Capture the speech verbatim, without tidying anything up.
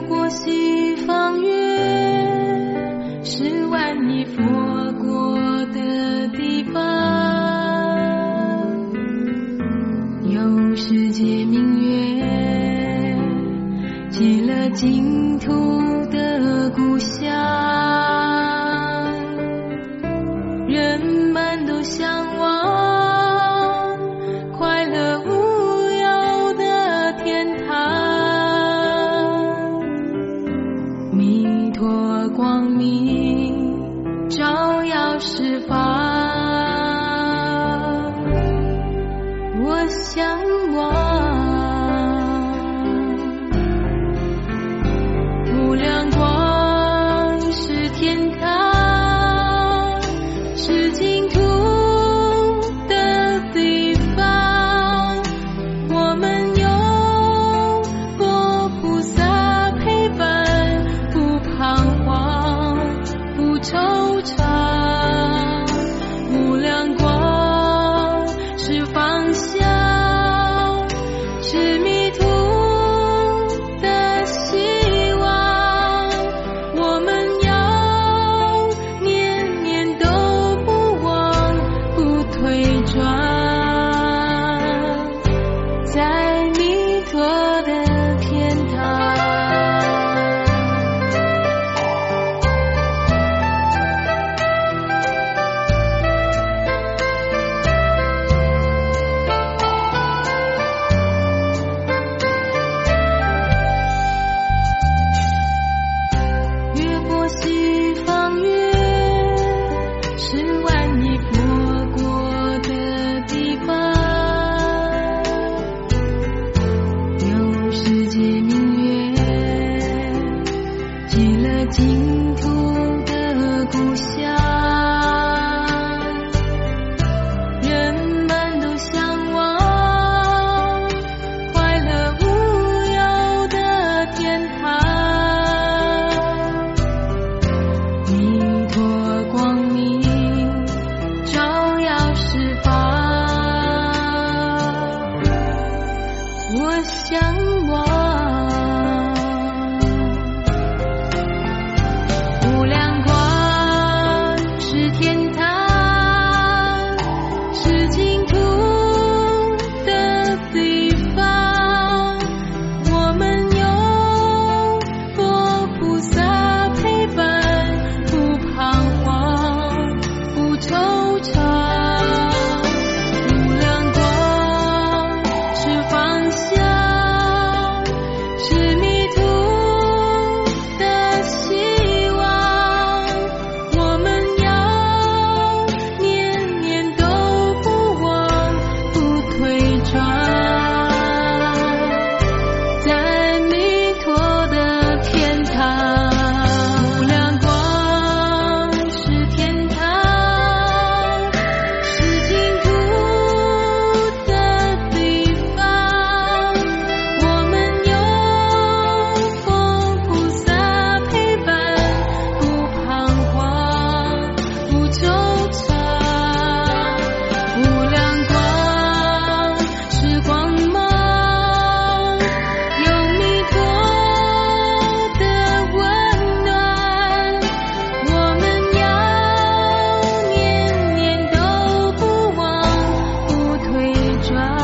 过西方月，是万亿佛国的地方，有世界明月，极乐净土的故乡，人们都向往快乐无忧的天堂，弥陀光明照耀十方，我向往无量光是天堂，是净土的地方，我们有佛菩萨陪伴，不彷徨不惆怅，无量光是方向，是迷途的希望，我们要念念都不忘，不退转，在弥陀的天堂。越过西方月，是万亿佛国的地方，有世界明月，极乐净土的故乡，人们都向往快乐无忧的天堂，弥陀光明照耀十方，我向往无量光是天堂，是净土的地方，我们有佛菩萨陪伴，不彷徨不惆怅，无量光是方向，是迷途的希望，我们要念念都不忘，不退转，在弥陀的天堂。无量光是天堂，是净土的地方，我们有佛菩萨陪伴，不彷徨不惆怅，无量光是光芒，有弥陀的温暖，我们要念念都不忘，不退转。